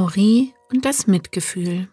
Henri und das Mitgefühl.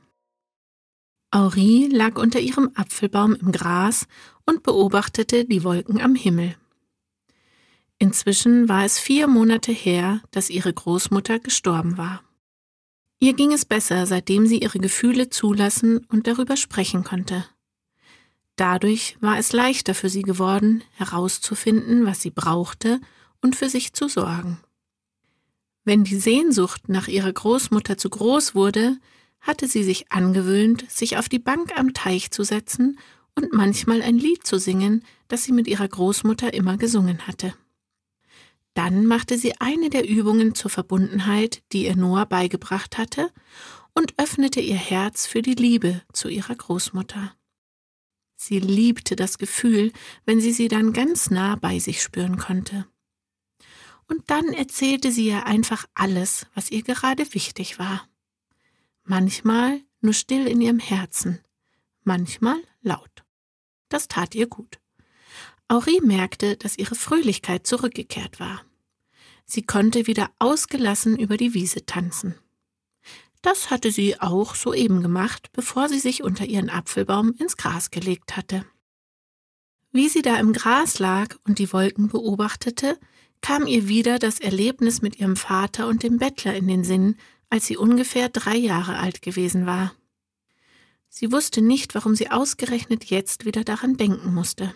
Henri lag unter ihrem Apfelbaum im Gras und beobachtete die Wolken am Himmel. Inzwischen war es 4 Monate her, dass ihre Großmutter gestorben war. Ihr ging es besser, seitdem sie ihre Gefühle zulassen und darüber sprechen konnte. Dadurch war es leichter für sie geworden, herauszufinden, was sie brauchte und für sich zu sorgen. Wenn die Sehnsucht nach ihrer Großmutter zu groß wurde, hatte sie sich angewöhnt, sich auf die Bank am Teich zu setzen und manchmal ein Lied zu singen, das sie mit ihrer Großmutter immer gesungen hatte. Dann machte sie eine der Übungen zur Verbundenheit, die ihr Noah beigebracht hatte, und öffnete ihr Herz für die Liebe zu ihrer Großmutter. Sie liebte das Gefühl, wenn sie dann ganz nah bei sich spüren konnte. Und dann erzählte sie ihr einfach alles, was ihr gerade wichtig war. Manchmal nur still in ihrem Herzen, manchmal laut. Das tat ihr gut. Henri merkte, dass ihre Fröhlichkeit zurückgekehrt war. Sie konnte wieder ausgelassen über die Wiese tanzen. Das hatte sie auch soeben gemacht, bevor sie sich unter ihren Apfelbaum ins Gras gelegt hatte. Wie sie da im Gras lag und die Wolken beobachtete, kam ihr wieder das Erlebnis mit ihrem Vater und dem Bettler in den Sinn, als sie ungefähr 3 Jahre alt gewesen war. Sie wusste nicht, warum sie ausgerechnet jetzt wieder daran denken musste.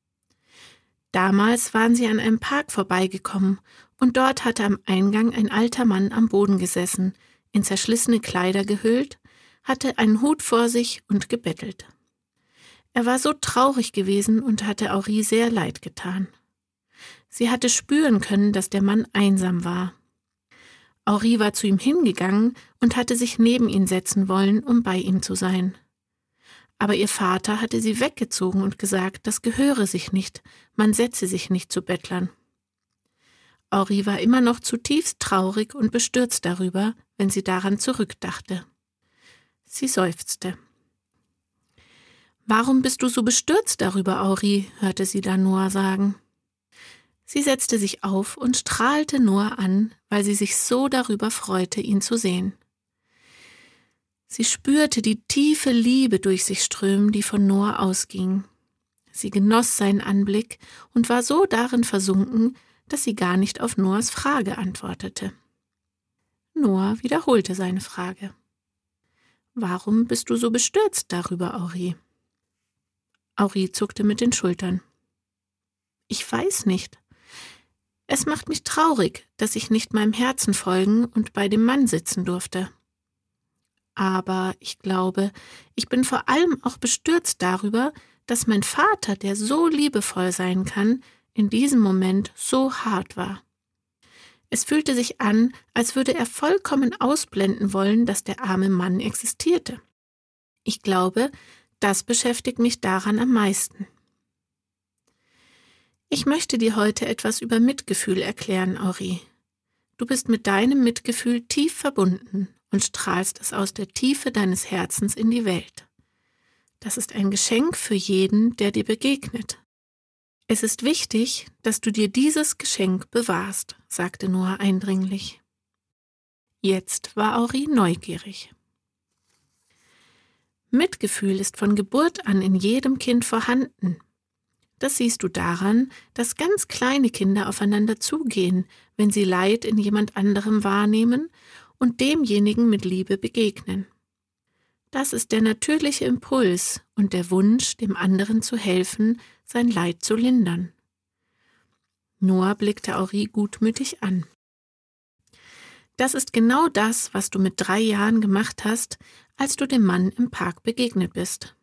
Damals waren sie an einem Park vorbeigekommen und dort hatte am Eingang ein alter Mann am Boden gesessen, in zerschlissene Kleider gehüllt, hatte einen Hut vor sich und gebettelt. Er war so traurig gewesen und hatte Henri sehr leid getan. Sie hatte spüren können, dass der Mann einsam war. Henri war zu ihm hingegangen und hatte sich neben ihn setzen wollen, um bei ihm zu sein. Aber ihr Vater hatte sie weggezogen und gesagt, das gehöre sich nicht, man setze sich nicht zu Bettlern. Henri war immer noch zutiefst traurig und bestürzt darüber, wenn sie daran zurückdachte. Sie seufzte. »Warum bist du so bestürzt darüber, Henri?« hörte sie da Noah sagen. Sie setzte sich auf und strahlte Noah an, weil sie sich so darüber freute, ihn zu sehen. Sie spürte die tiefe Liebe durch sich strömen, die von Noah ausging. Sie genoss seinen Anblick und war so darin versunken, dass sie gar nicht auf Noahs Frage antwortete. Noah wiederholte seine Frage. »Warum bist du so bestürzt darüber, Henri?« Henri zuckte mit den Schultern. »Ich weiß nicht. Es macht mich traurig, dass ich nicht meinem Herzen folgen und bei dem Mann sitzen durfte. Aber ich glaube, ich bin vor allem auch bestürzt darüber, dass mein Vater, der so liebevoll sein kann, in diesem Moment so hart war. Es fühlte sich an, als würde er vollkommen ausblenden wollen, dass der arme Mann existierte. Ich glaube, das beschäftigt mich daran am meisten. Ich möchte dir heute etwas über Mitgefühl erklären, Henri. Du bist mit deinem Mitgefühl tief verbunden und strahlst es aus der Tiefe deines Herzens in die Welt. Das ist ein Geschenk für jeden, der dir begegnet. Es ist wichtig, dass du dir dieses Geschenk bewahrst, sagte Noah eindringlich. Jetzt war Henri neugierig. Mitgefühl ist von Geburt an in jedem Kind vorhanden. Das siehst du daran, dass ganz kleine Kinder aufeinander zugehen, wenn sie Leid in jemand anderem wahrnehmen und demjenigen mit Liebe begegnen. Das ist der natürliche Impuls und der Wunsch, dem anderen zu helfen, sein Leid zu lindern. Noah blickte Henri gutmütig an. Das ist genau das, was du mit 3 Jahren gemacht hast, als du dem Mann im Park begegnet bist.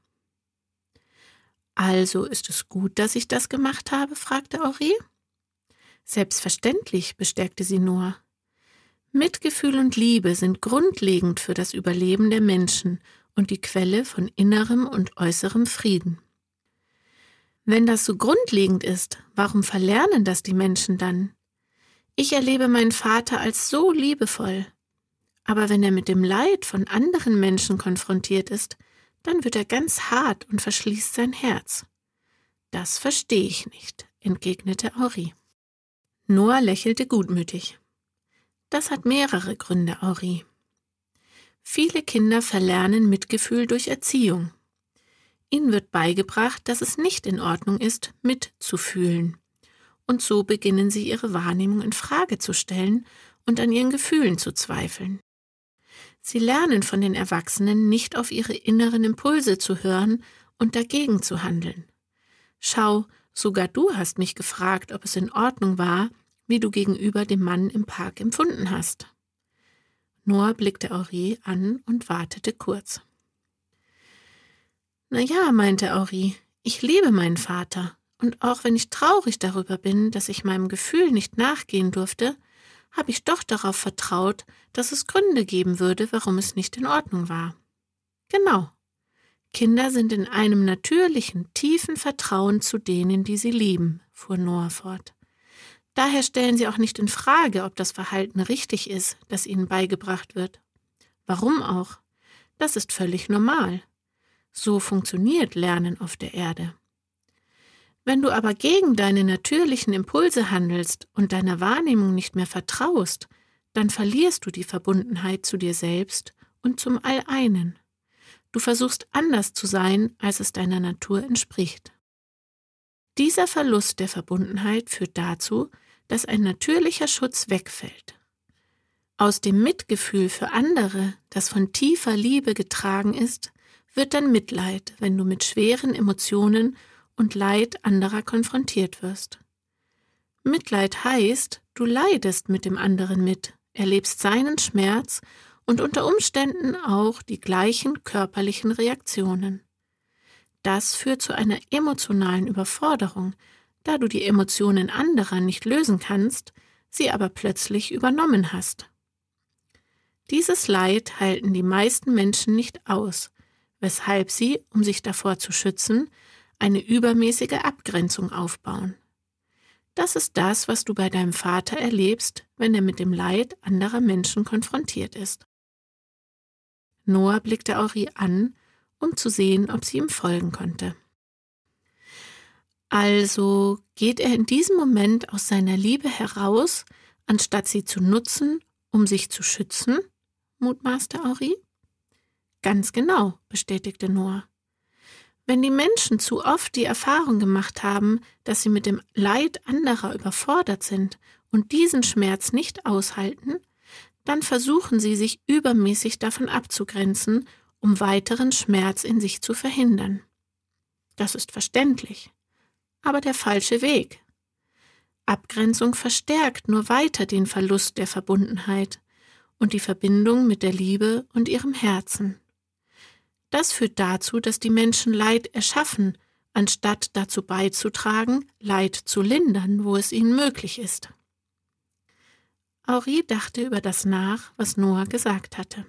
»Also ist es gut, dass ich das gemacht habe?« fragte Henri. »Selbstverständlich«, bestärkte sie Noah. »Mitgefühl und Liebe sind grundlegend für das Überleben der Menschen und die Quelle von innerem und äußerem Frieden. Wenn das so grundlegend ist, warum verlernen das die Menschen dann? Ich erlebe meinen Vater als so liebevoll. Aber wenn er mit dem Leid von anderen Menschen konfrontiert ist, dann wird er ganz hart und verschließt sein Herz. Das verstehe ich nicht«, entgegnete Henri. Noah lächelte gutmütig. »Das hat mehrere Gründe, Henri. Viele Kinder verlernen Mitgefühl durch Erziehung. Ihnen wird beigebracht, dass es nicht in Ordnung ist, mitzufühlen. Und so beginnen sie ihre Wahrnehmung in Frage zu stellen und an ihren Gefühlen zu zweifeln. Sie lernen von den Erwachsenen nicht auf ihre inneren Impulse zu hören und dagegen zu handeln. Schau, sogar du hast mich gefragt, ob es in Ordnung war, wie du gegenüber dem Mann im Park empfunden hast. Noah blickte Henri an und wartete kurz. »Na ja«, meinte Henri, »ich liebe meinen Vater, und auch wenn ich traurig darüber bin, dass ich meinem Gefühl nicht nachgehen durfte, habe ich doch darauf vertraut, dass es Gründe geben würde, warum es nicht in Ordnung war.« Genau. Kinder sind in einem natürlichen, tiefen Vertrauen zu denen, die sie lieben, fuhr Noah fort. Daher stellen sie auch nicht in Frage, ob das Verhalten richtig ist, das ihnen beigebracht wird. Warum auch? Das ist völlig normal. So funktioniert Lernen auf der Erde. Wenn du aber gegen deine natürlichen Impulse handelst und deiner Wahrnehmung nicht mehr vertraust, dann verlierst du die Verbundenheit zu dir selbst und zum All-Einen. Du versuchst anders zu sein, als es deiner Natur entspricht. Dieser Verlust der Verbundenheit führt dazu, dass ein natürlicher Schutz wegfällt. Aus dem Mitgefühl für andere, das von tiefer Liebe getragen ist, wird dann Mitleid, wenn du mit schweren Emotionen und Leid anderer konfrontiert wirst. Mitleid heißt, du leidest mit dem anderen mit, erlebst seinen Schmerz und unter Umständen auch die gleichen körperlichen Reaktionen. Das führt zu einer emotionalen Überforderung, da du die Emotionen anderer nicht lösen kannst, sie aber plötzlich übernommen hast. Dieses Leid halten die meisten Menschen nicht aus, weshalb sie, um sich davor zu schützen, eine übermäßige Abgrenzung aufbauen. Das ist das, was du bei deinem Vater erlebst, wenn er mit dem Leid anderer Menschen konfrontiert ist. Noah blickte Henri an, um zu sehen, ob sie ihm folgen konnte. Also geht er in diesem Moment aus seiner Liebe heraus, anstatt sie zu nutzen, um sich zu schützen, mutmaßte Henri. Ganz genau, bestätigte Noah. Wenn die Menschen zu oft die Erfahrung gemacht haben, dass sie mit dem Leid anderer überfordert sind und diesen Schmerz nicht aushalten, dann versuchen sie, sich übermäßig davon abzugrenzen, um weiteren Schmerz in sich zu verhindern. Das ist verständlich, aber der falsche Weg. Abgrenzung verstärkt nur weiter den Verlust der Verbundenheit und die Verbindung mit der Liebe und ihrem Herzen. Das führt dazu, dass die Menschen Leid erschaffen, anstatt dazu beizutragen, Leid zu lindern, wo es ihnen möglich ist. Henri dachte über das nach, was Noah gesagt hatte.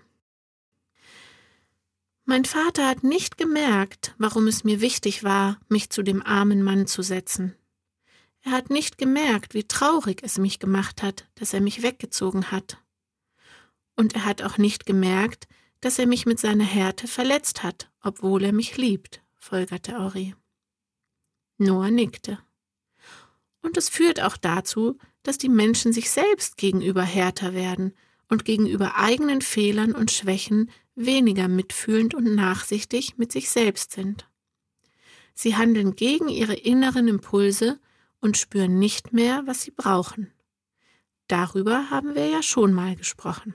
Mein Vater hat nicht gemerkt, warum es mir wichtig war, mich zu dem armen Mann zu setzen. Er hat nicht gemerkt, wie traurig es mich gemacht hat, dass er mich weggezogen hat. Und er hat auch nicht gemerkt, dass er mich mit seiner Härte verletzt hat, obwohl er mich liebt, folgerte Henri. Noah nickte. Und es führt auch dazu, dass die Menschen sich selbst gegenüber härter werden und gegenüber eigenen Fehlern und Schwächen weniger mitfühlend und nachsichtig mit sich selbst sind. Sie handeln gegen ihre inneren Impulse und spüren nicht mehr, was sie brauchen. Darüber haben wir ja schon mal gesprochen.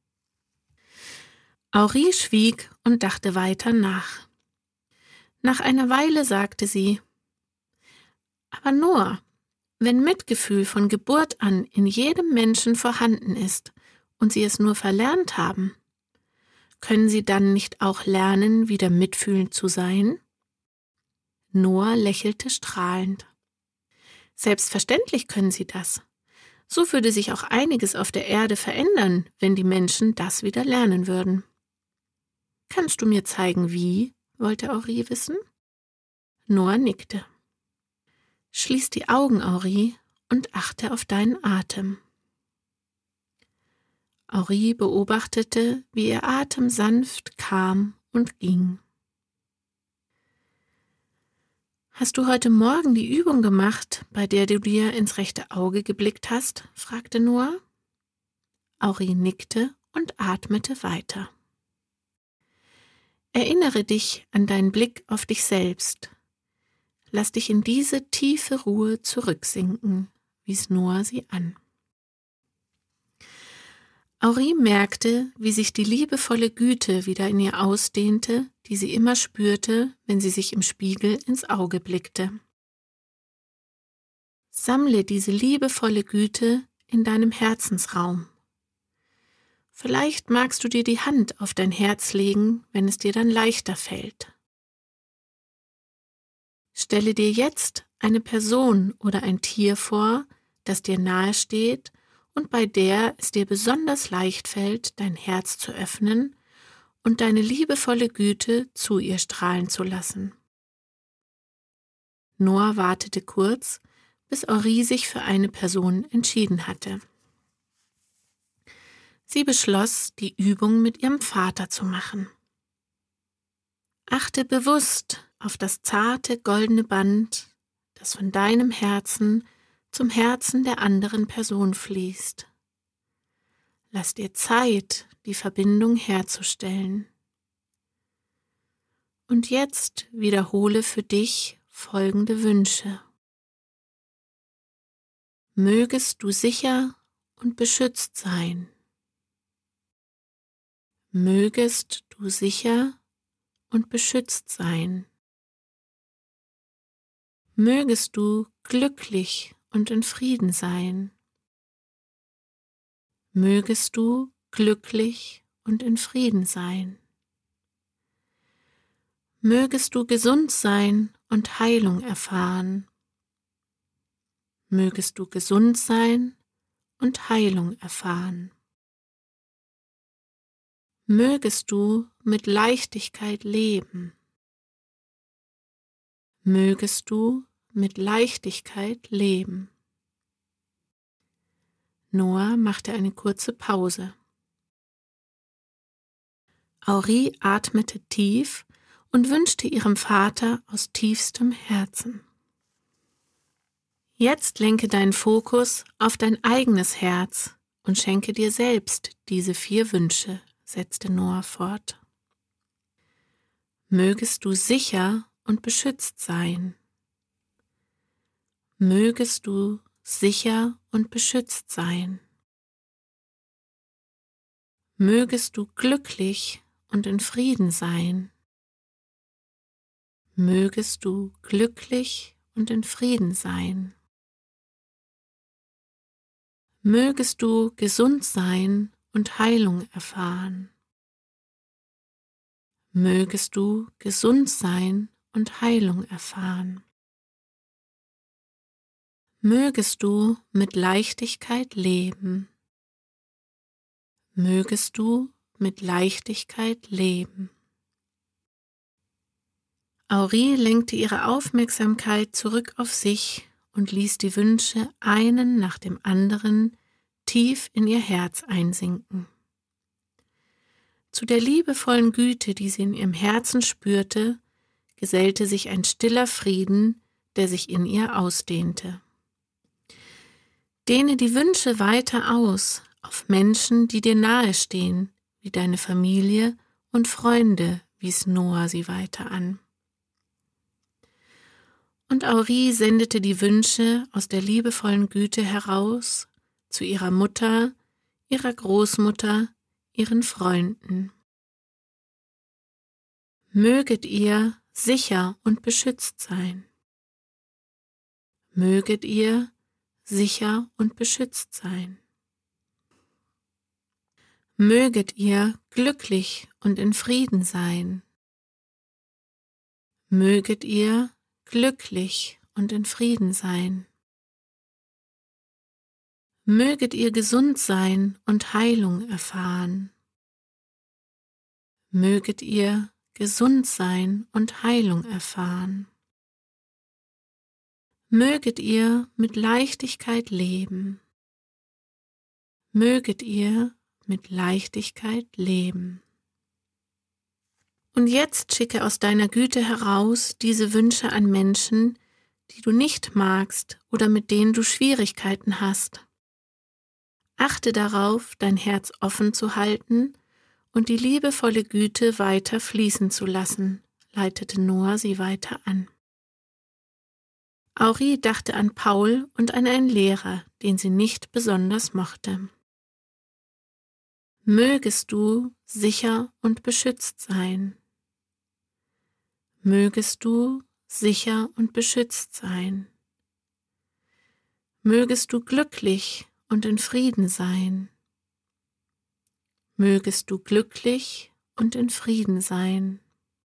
Henri schwieg und dachte weiter nach. Nach einer Weile sagte sie: Aber Noah, wenn Mitgefühl von Geburt an in jedem Menschen vorhanden ist und sie es nur verlernt haben, können sie dann nicht auch lernen, wieder mitfühlend zu sein? Noah lächelte strahlend. Selbstverständlich können sie das. So würde sich auch einiges auf der Erde verändern, wenn die Menschen das wieder lernen würden. Kannst du mir zeigen, wie? Wollte Henri wissen. Noah nickte. Schließ die Augen, Henri, und achte auf deinen Atem. Henri beobachtete, wie ihr Atem sanft kam und ging. Hast du heute Morgen die Übung gemacht, bei der du dir ins rechte Auge geblickt hast? Fragte Noah. Henri nickte und atmete weiter. Erinnere dich an deinen Blick auf dich selbst. Lass dich in diese tiefe Ruhe zurücksinken, wies Noah sie an. Henri merkte, wie sich die liebevolle Güte wieder in ihr ausdehnte, die sie immer spürte, wenn sie sich im Spiegel ins Auge blickte. Sammle diese liebevolle Güte in deinem Herzensraum. Vielleicht magst du dir die Hand auf dein Herz legen, wenn es dir dann leichter fällt. Stelle dir jetzt eine Person oder ein Tier vor, das dir nahe steht und bei der es dir besonders leicht fällt, dein Herz zu öffnen und deine liebevolle Güte zu ihr strahlen zu lassen. Noah wartete kurz, bis Henri sich für eine Person entschieden hatte. Sie beschloss, die Übung mit ihrem Vater zu machen. Achte bewusst auf das zarte goldene Band, das von deinem Herzen zum Herzen der anderen Person fließt. Lass dir Zeit, die Verbindung herzustellen. Und jetzt wiederhole für dich folgende Wünsche. Mögest du sicher und beschützt sein. Mögest du sicher und beschützt sein. Mögest du glücklich und in Frieden sein. Mögest du glücklich und in Frieden sein. Mögest du gesund sein und Heilung erfahren. Mögest du gesund sein und Heilung erfahren. Mögest du mit Leichtigkeit leben. Mögest du mit Leichtigkeit leben. Noah machte eine kurze Pause. Henri atmete tief und wünschte ihrem Vater aus tiefstem Herzen. Jetzt lenke deinen Fokus auf dein eigenes Herz und schenke dir selbst diese 4 Wünsche, setzte Noah fort. Mögest du sicher und beschützt sein. Mögest du sicher und beschützt sein. Mögest du glücklich und in Frieden sein. Mögest du glücklich und in Frieden sein. Mögest du gesund sein und Heilung erfahren. Mögest du gesund sein und Heilung erfahren. Mögest du mit Leichtigkeit leben. Mögest du mit Leichtigkeit leben. Henri lenkte ihre Aufmerksamkeit zurück auf sich und ließ die Wünsche einen nach dem anderen tief in ihr Herz einsinken. Zu der liebevollen Güte, die sie in ihrem Herzen spürte, gesellte sich ein stiller Frieden, der sich in ihr ausdehnte. Dehne die Wünsche weiter aus auf Menschen, die dir nahestehen, wie deine Familie und Freunde, wies Noah sie weiter an. Und Henri sendete die Wünsche aus der liebevollen Güte heraus zu ihrer Mutter, ihrer Großmutter, ihren Freunden. Möget ihr sicher und beschützt sein. Möget ihr sicher und beschützt sein. Möget ihr glücklich und in Frieden sein. Möget ihr glücklich und in Frieden sein. Möget ihr gesund sein und Heilung erfahren. Möget ihr gesund sein und Heilung erfahren. Möget ihr mit Leichtigkeit leben. Möget ihr mit Leichtigkeit leben. Und jetzt schicke aus deiner Güte heraus diese Wünsche an Menschen, die du nicht magst oder mit denen du Schwierigkeiten hast. Achte darauf, dein Herz offen zu halten und die liebevolle Güte weiter fließen zu lassen, leitete Noah sie weiter an. Henri dachte an Paul und an einen Lehrer, den sie nicht besonders mochte. Mögest du sicher und beschützt sein. Mögest du sicher und beschützt sein. Mögest du glücklich und in Frieden sein. Mögest du glücklich und in Frieden sein.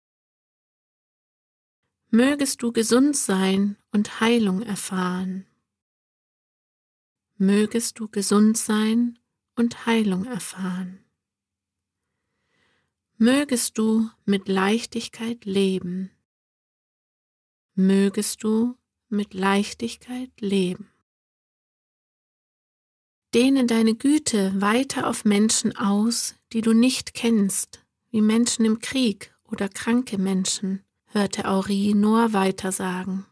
Mögest du gesund sein und Heilung erfahren. Mögest du gesund sein und Heilung erfahren. Mögest du mit Leichtigkeit leben. Mögest du mit Leichtigkeit leben. Dehne deine Güte weiter auf Menschen aus, die du nicht kennst, wie Menschen im Krieg oder kranke Menschen, hörte Henri Noah weiter sagen.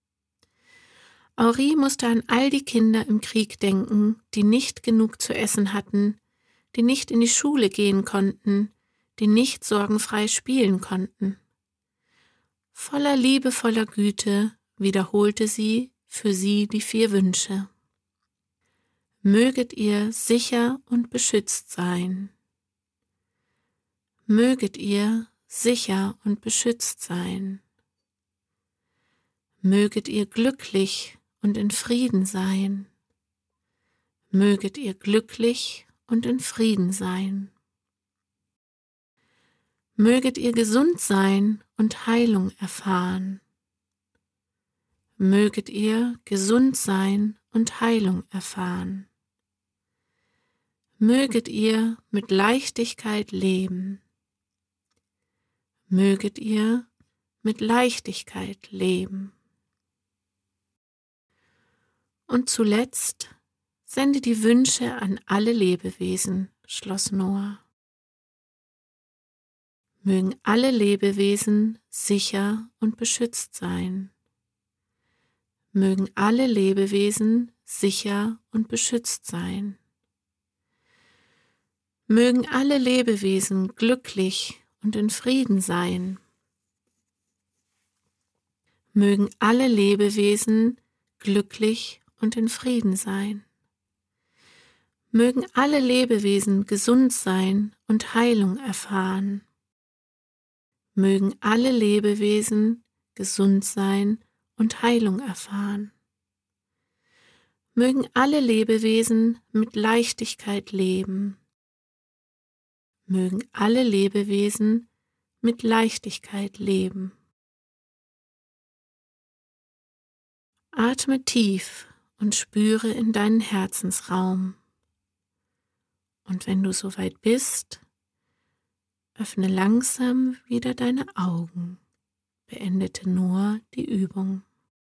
Henri musste an all die Kinder im Krieg denken, die nicht genug zu essen hatten, die nicht in die Schule gehen konnten, die nicht sorgenfrei spielen konnten. Voller liebevoller Güte wiederholte sie für sie die 4 Wünsche. Möget ihr sicher und beschützt sein. Möget ihr sicher und beschützt sein. Möget ihr glücklich und in Frieden sein. Möget ihr glücklich und in Frieden sein. Möget ihr gesund sein und Heilung erfahren. Möget ihr gesund sein und Heilung erfahren. Möget ihr mit Leichtigkeit leben. Möget ihr mit Leichtigkeit leben. Und zuletzt sende die Wünsche an alle Lebewesen, schloss Noah. Mögen alle Lebewesen sicher und beschützt sein. Mögen alle Lebewesen sicher und beschützt sein. Mögen alle Lebewesen glücklich und in Frieden sein. Mögen alle Lebewesen glücklich und in Frieden sein. Mögen alle Lebewesen gesund sein und Heilung erfahren. Mögen alle Lebewesen gesund sein und Heilung erfahren. Mögen alle Lebewesen mit Leichtigkeit leben. Mögen alle Lebewesen mit Leichtigkeit leben. Atme tief und spüre in deinen Herzensraum. Und wenn du soweit bist, öffne langsam wieder deine Augen. Beendete nur die Übung.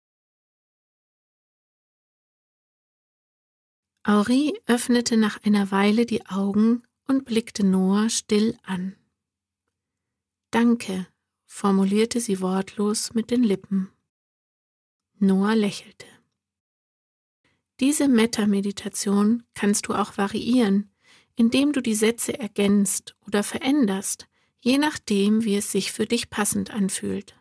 Henri öffnete nach einer Weile die Augen und blickte Noah still an. Danke, formulierte sie wortlos mit den Lippen. Noah lächelte. Diese Metta-Meditation kannst du auch variieren, indem du die Sätze ergänzt oder veränderst, je nachdem, wie es sich für dich passend anfühlt.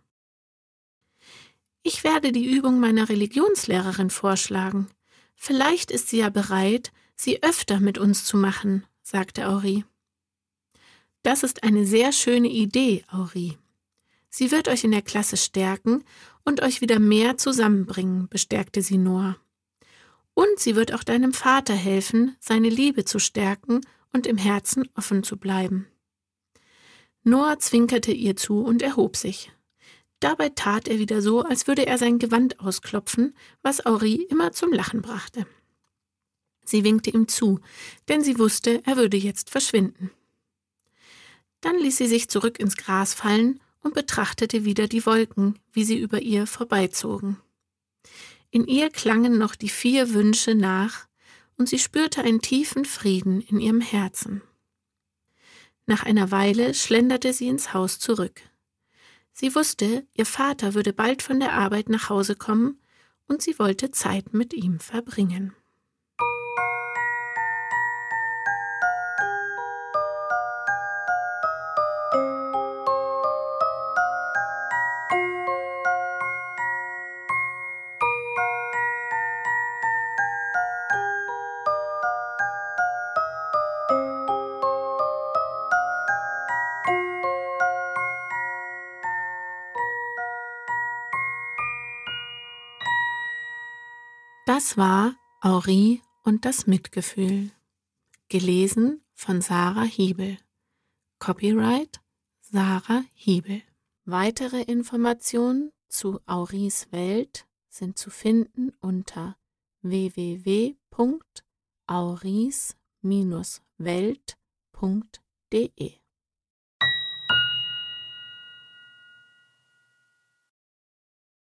Ich werde die Übung meiner Religionslehrerin vorschlagen. Vielleicht ist sie ja bereit, sie öfter mit uns zu machen, sagte Henri. Das ist eine sehr schöne Idee, Henri. Sie wird euch in der Klasse stärken und euch wieder mehr zusammenbringen, bestärkte sie Noah. Und sie wird auch deinem Vater helfen, seine Liebe zu stärken und im Herzen offen zu bleiben. Noah zwinkerte ihr zu und erhob sich. Dabei tat er wieder so, als würde er sein Gewand ausklopfen, was Henri immer zum Lachen brachte. Sie winkte ihm zu, denn sie wusste, er würde jetzt verschwinden. Dann ließ sie sich zurück ins Gras fallen und betrachtete wieder die Wolken, wie sie über ihr vorbeizogen. In ihr klangen noch die 4 Wünsche nach, und sie spürte einen tiefen Frieden in ihrem Herzen. Nach einer Weile schlenderte sie ins Haus zurück. Sie wusste, ihr Vater würde bald von der Arbeit nach Hause kommen, und sie wollte Zeit mit ihm verbringen. Das war Aurie und das Mitgefühl. Gelesen von Sarah Hiebel. Copyright Sarah Hiebel. Weitere Informationen zu Auries Welt sind zu finden unter www.auries-welt.de